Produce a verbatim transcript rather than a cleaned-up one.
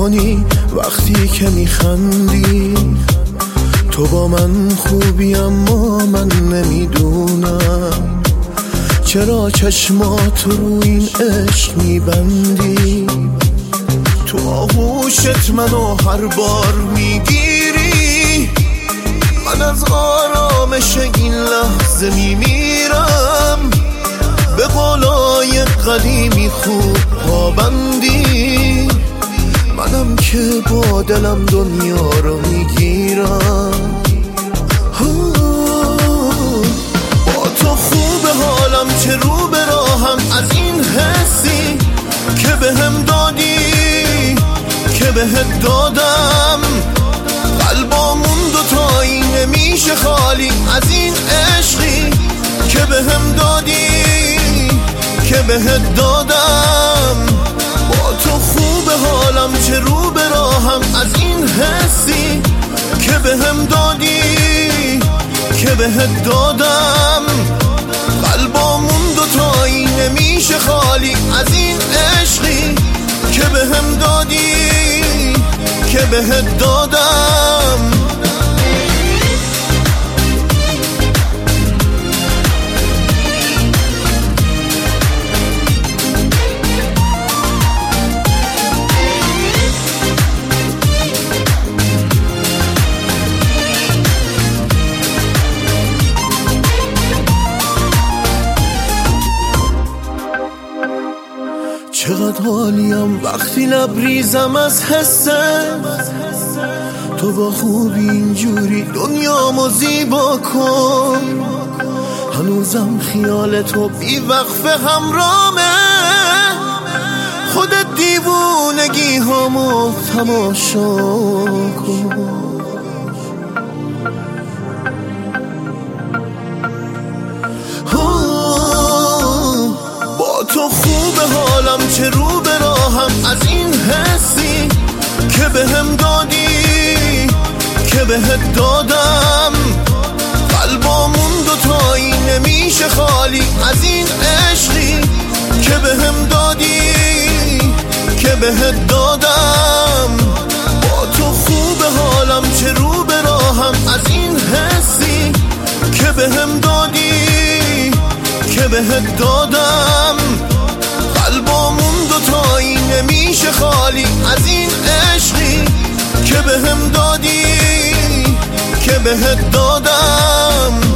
میکنی وقتی که میخندی. تو با من خوبی اما من نمیدونم چرا چشمات رو این عشق میبندی. تو آغوشت منو هر بار میگیری، من از آرامش این لحظه میمیرم. به قولای قدیمی خوب پابندی، منم که با دلم دنیا رو میگیرم. با تو خوب حالم چه رو به راهم از این حسی که بهم دادی که بهت دادم. قلبامون دوتایی نمیشه خالی از این عشقی که بهم دادی که بهت دادم. با تو خوب حالم چه رو به راهم از این حسی که بهم دادی که بهت دادم. قلبامون دوتایی نمیشه خالی از این عشقی که بهم دادی که بهت دادم. چقدر حالیم وقتی لبریزم از حسه. تو با خوبی اینجوری دنیامو زیبا کن. هنوزم خیال تو بی وقفه همرامه. خودت دیوونگی همو تماشا کن. تو خوب حالم چه رو به راهم از این حسی که بهم دادی که بهت دادم. قلبامون دوتایی نمیشه خالی از این عشقی که بهم دادی که بهت دادم. با تو خوب حالم چه رو به راهم از این حسی که بهم دادی که بهت دادم. قلبامون دوتایی نمیشه خالی از این عشقی که بهم دادی که بهت دادم.